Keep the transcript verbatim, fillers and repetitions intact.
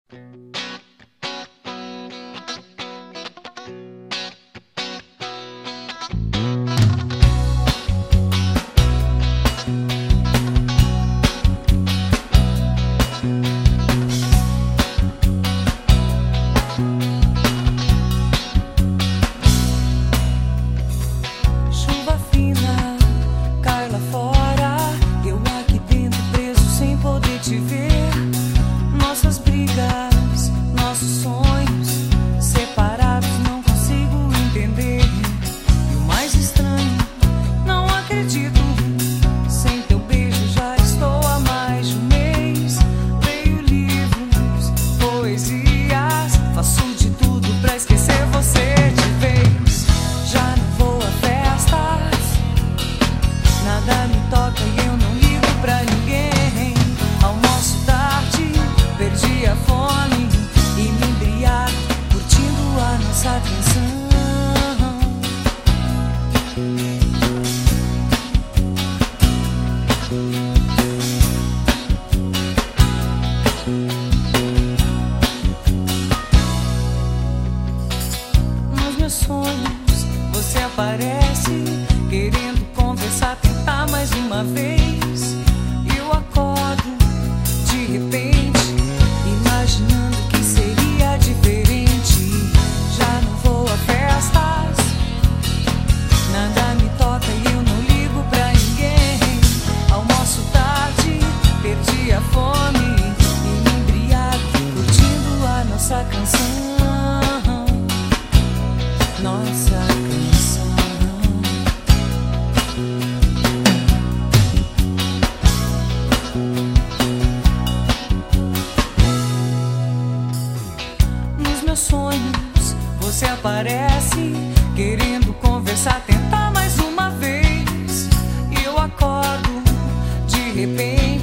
Chuva fina cai lá fora, eu aqui dentro preso sem poder te ver. Nossas brigas, nossos sonhos separados, não consigo entender. E o mais estranho, não acredito, sem teu beijo já estou há mais de um mês. Leio livros, poesias, faço de tudo pra esquecer você de vez. Já não vou a festas, nada me toca e eu não ligo pra ninguém. Almoço tarde, perdi a fome e me embriago, curtindo a nossa canção. Nos meus sonhos você aparece, querendo conversar, tentar mais uma vez. Eu acordo de repente, imaginando que seria diferente. Já não vou a festas, nada me toca e eu não ligo pra ninguém. Almoço tarde, perdi a fome e me embriago, curtindo a nossa canção. Nossa canção. Nos meus sonhos você aparece, querendo conversar, tentar mais uma vez. E eu acordo de repente,